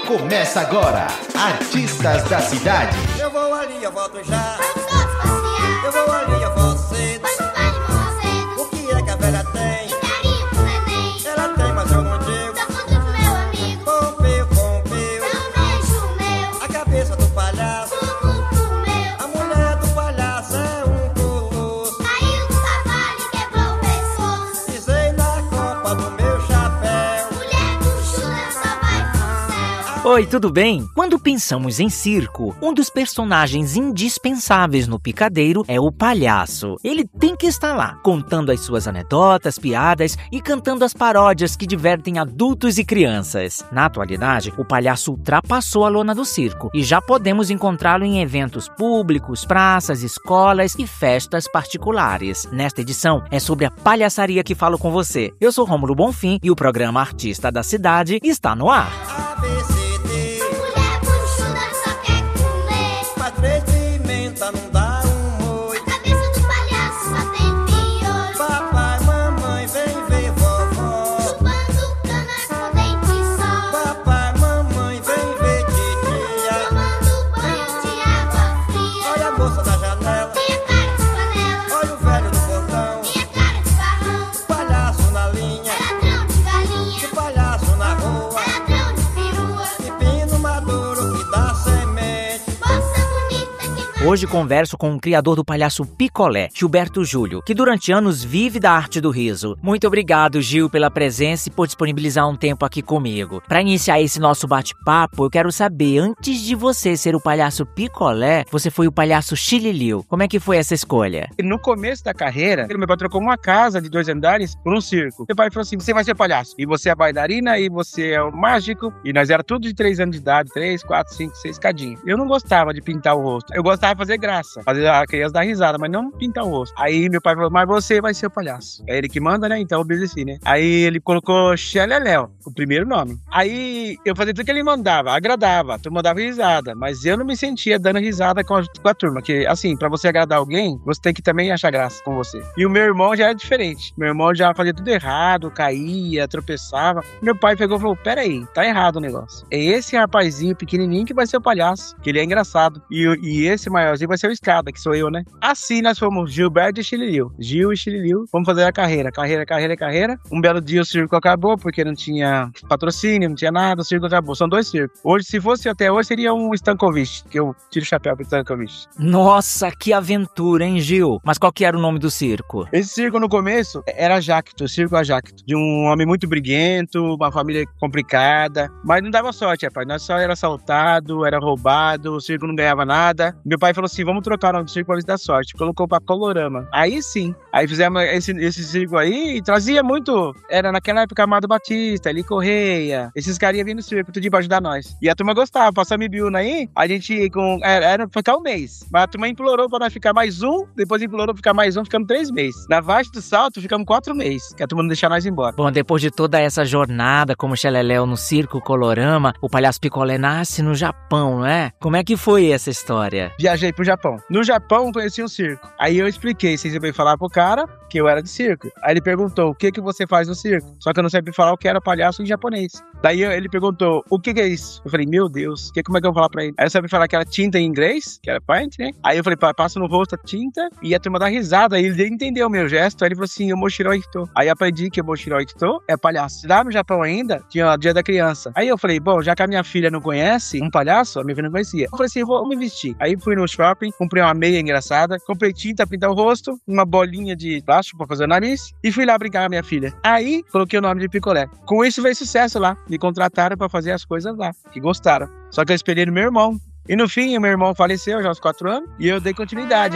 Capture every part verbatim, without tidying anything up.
Começa agora, Artistas da Cidade. Eu vou ali, eu volto já. Vamos todos passear. Eu vou ali, eu volto cedo. Mas não vai de mão cedo. O que é que a velha tem? De carinho pro neném. Ela tem, mas eu não digo. Dá conta pro meu amigo. Pompeu, pompeu. Dá um beijo meu. A cabeça do palhaço. Tumulto meu. A mulher do palhaço é um colosso. Caiu do cavalo e quebrou o pescoço. Pisei na copa do meu chapéu. Mulher do chula só vai pro céu. Oi, tudo bem? Quando pensamos em circo, um dos personagens indispensáveis no picadeiro é o palhaço. Ele tem que estar lá, contando as suas anedotas, piadas e cantando as paródias que divertem adultos e crianças. Na atualidade, o palhaço ultrapassou a lona do circo e já podemos encontrá-lo em eventos públicos, praças, escolas e festas particulares. Nesta edição, é sobre a palhaçaria que falo com você. Eu sou Rômulo Bonfim e o programa Artista da Cidade está no ar. A, B, C, D. Mulher buchuda só quer comer. Mas três pimenta não dá um moi. A cabeça do palhaço só tem piolho. Papai, mamãe, vem ver vovó. Chupando cana com dente só. Papai, mamãe, vem ver titia. Tomando banho de água fria. Olha a moça da janela. Minha cara de panela. Olha o velho do portão. Minha cara de barrão. Palhaço na linha. É ladrão de galinha. O palhaço na rua. É ladrão de perua. Pepino maduro que dá semente. Moça bonita que vai. Hoje converso com o criador do palhaço Picolé, Gilberto Júlio, que durante anos vive da arte do riso. Muito obrigado, Gil, pela presença e por disponibilizar um tempo aqui comigo. Para iniciar esse nosso bate-papo, eu quero saber, antes de você ser o palhaço Picolé, você foi o palhaço Xililiu. Como é que foi essa escolha? No começo da carreira, meu pai trocou uma casa de dois andares por um circo. Meu pai falou assim, você vai ser palhaço. E você é a bailarina, e você é o mágico. E nós era tudo de três anos de idade, três, quatro, cinco, seis cadinhos. Eu não gostava de pintar o rosto. Eu gostava de fazer graça. Fazer a criança dar risada, mas não pintar o rosto. Aí meu pai falou, mas você vai ser o palhaço. É ele que manda, né? Então eu obedeci, né? Aí ele colocou Xeleléu, o primeiro nome. Aí eu fazia tudo que ele mandava, agradava. Tu mandava risada. Mas eu não me sentia dando risada com a, com a turma. Que, assim, pra você agradar alguém, você tem que também achar graça com você. E o meu irmão já era diferente. Meu irmão já fazia tudo errado, caía, tropeçava. Meu pai pegou e falou, peraí, tá errado o negócio. É esse rapazinho pequenininho que vai ser o palhaço, que ele é engraçado. E, e esse maiorzinho vai ser o Escada, que sou eu, né? Assim nós fomos Gilberto e Xililiu. Gil e Xililiu. Vamos fazer a carreira. Carreira, carreira, carreira. Um belo dia o circo acabou, porque não tinha patrocínio, não tinha nada, o circo acabou. São dois circos. Hoje, se fosse até hoje, seria um Stankovic, que eu tiro o chapéu pro Stankovic. Nossa, que aventura, hein, Gil? Mas qual que era o nome do circo? Esse circo no começo era Jacto, o circo a Jacto, de um homem muito briguento, uma família complicada, mas não dava sorte, rapaz, nós só era assaltado, era roubado, o circo não ganhava nada. Meu pai falou assim, vamos trocar o nome do circo pra ver se dá sorte, colocou pra Colorama. Aí sim, aí fizemos esse, esse circo aí e trazia muito, era naquela época Amado Batista, Eli Correia, esses carinhas vinham no circo, tudo pra ajudar nós. E a turma gostava, passamos Biuna aí, a gente com, era, era pra ficar um mês, mas a turma implorou pra nós ficar mais um, depois implorou pra ficar mais um, ficamos três meses. Na Vasta do Salto, ficamos quatro meses, que a turma não deixar nós embora. Bom, depois de toda essa jornada como Xeleléu no circo Colorama, o palhaço Picolé nasce no Japão, não é? Como é que foi essa história? Viajei pro Japão. No Japão, conheci um circo. Aí eu expliquei, sem saber falar pro cara que eu era de circo. Aí ele perguntou, o que que você faz no circo? Só que eu não sabia falar o que era palhaço em japonês. Daí ele perguntou, o que que é isso? Eu falei, meu Deus, que, como é que eu vou falar pra ele? Aí eu sabia falar que era tinta em inglês, que era paint, né? Aí eu falei, passa no rosto a tinta e a turma dá risada. Aí ele entendeu o meu gesto, aí ele falou assim, Omoshiroi Hito. Aí eu aprendi que Omoshiroi Hito é palhaço. Lá no Japão ainda, tinha o dia da criança. Aí eu falei, bom, já que a minha filha não conhece um palhaço, a minha filha não conhecia. Eu falei assim, vou me vestir. Aí fui no shopping, comprei uma meia engraçada, comprei tinta pra pintar o rosto, uma bolinha de plástico pra fazer o nariz e fui lá brincar com a minha filha. Aí coloquei o nome de Picolé. Com isso veio sucesso lá. Me contrataram pra fazer as coisas lá, que gostaram. Só que eu esperei no meu irmão. E no fim, o meu irmão faleceu já aos quatro anos e eu dei continuidade.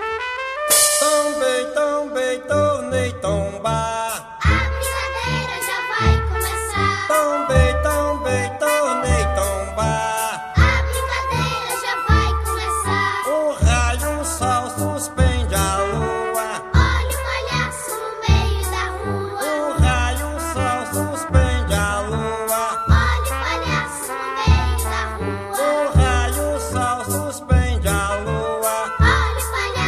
Tombei, tombei, tornei tombar. A brincadeira já vai começar. Tombei, tombei, tornei tombar. A brincadeira já vai começar. O raio, o sol suspende a lua. Olha o palhaço no meio da rua. O raio, o sol suspende a lua. Olha o palhaço no meio da rua. O raio, o sol suspende a lua. Olha o palhaço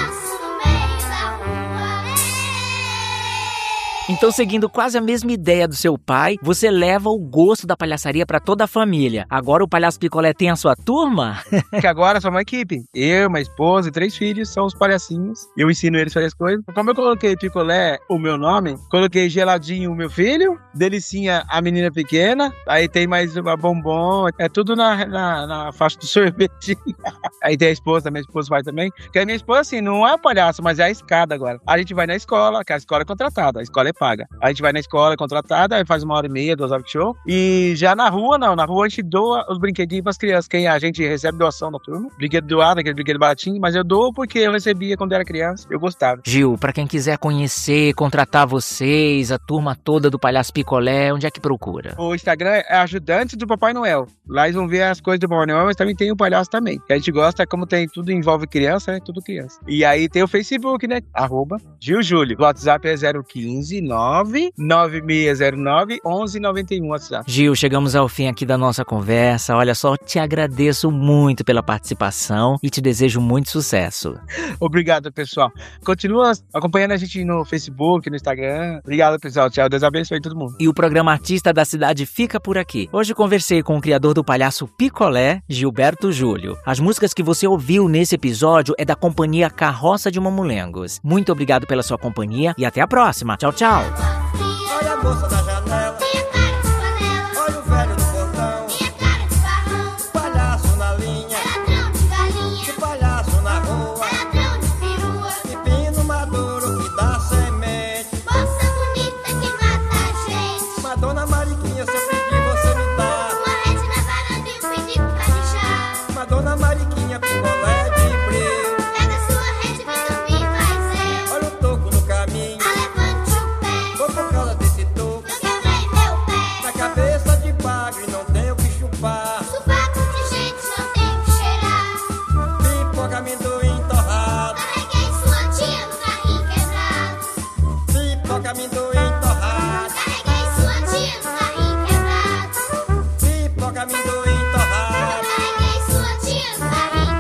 Então, seguindo quase a mesma ideia do seu pai, você leva o gosto da palhaçaria pra toda a família. Agora o Palhaço Picolé tem a sua turma? Que agora somos uma equipe. Eu, minha esposa e três filhos são os palhacinhos. Eu ensino eles a fazer as coisas. Como eu coloquei Picolé, o meu nome, coloquei Geladinho, o meu filho, Delicinha, a menina pequena, aí tem mais uma bombom, é tudo na, na, na faixa do sorvete. Aí tem a esposa, minha esposa vai também. Porque a minha esposa, assim, não é palhaço, mas é a escada agora. A gente vai na escola, que a escola é contratada, a escola é paga. A gente vai na escola, é contratada, aí faz uma hora e meia, duas horas de show. E já na rua, não. Na rua a gente doa os brinquedinhos pras crianças. Quem a gente recebe doação da turma. Brinquedo doado, aquele brinquedo baratinho, mas eu dou porque eu recebia quando era criança. Eu gostava. Gil, pra quem quiser conhecer, contratar vocês, a turma toda do Palhaço Picolé, onde é que procura? O Instagram é Ajudantes do Papai Noel. Lá eles vão ver as coisas do Papai Noel, mas também tem o palhaço também. Que a gente gosta, como tem tudo envolve criança, né? Tudo criança. E aí tem o Facebook, né? Arroba Gil Júlio. O WhatsApp é zero um cinco, nove nove seis zero nove, onze noventa e um WhatsApp. Gil, chegamos ao fim aqui da nossa conversa. Olha só, te agradeço muito pela participação e te desejo muito sucesso. Obrigado, pessoal. Continua acompanhando a gente no Facebook, no Instagram. Obrigado, pessoal. Tchau. Deus abençoe todo mundo. E o programa Artista da Cidade fica por aqui. Hoje conversei com o criador do Palhaço Picolé, Gilberto Júlio. As músicas que você ouviu nesse episódio é da companhia Carroça de Mamulengos. Muito obrigado pela sua companhia e até a próxima. Tchau, tchau. Olha a moça na janela, Minha cara de panela, olha o velho no portão, minha cara de barrão, o palhaço na linha, ladrão de galinha, o palhaço na rua, ladrão de perua, pepino maduro que dá semente. moça bonita que mata a gente. Madonna Mariquinha, se eu pedir você me dá. Uma rede na varanda e um pedido pra mijar. Madonna Mariquinha, picolé de brilho. Pega sua rede, vem dormir, faz eu. Olha o toco no caminho, Levante o pé, vou por causa desse toco. eu quebrei meu pé. Na cabeça de bagre não tem o que chupar. Sovaco de gente não tem que cheirar. Pipoca, amendoim torrado. Carreguei sua tia no carrinho quebrado. Pipoca, amendoim torrado. Carreguei sua tia no carrinho quebrado. Pipoca, amendoim torrado. Carreguei sua tia no carrinho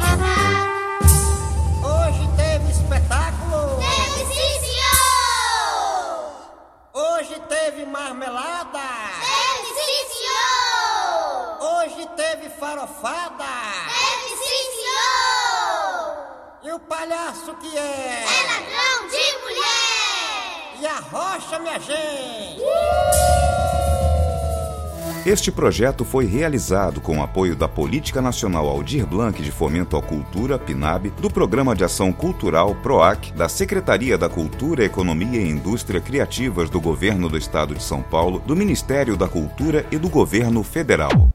quebrado. Hoje teve espetáculo. Teve sim, senhor! Hoje teve marmelada. Teve sim, senhor! Hoje teve farofada. Teve sim, senhor! E o palhaço que é? É ladrão de mulher! E a rocha, minha gente? Este projeto foi realizado com o apoio da Política Nacional Aldir Blanc de Fomento à Cultura, PNAB, do Programa de Ação Cultural PROAC, da Secretaria da Cultura, Economia e Indústria Criativas do Governo do Estado de São Paulo, do Ministério da Cultura e do Governo Federal.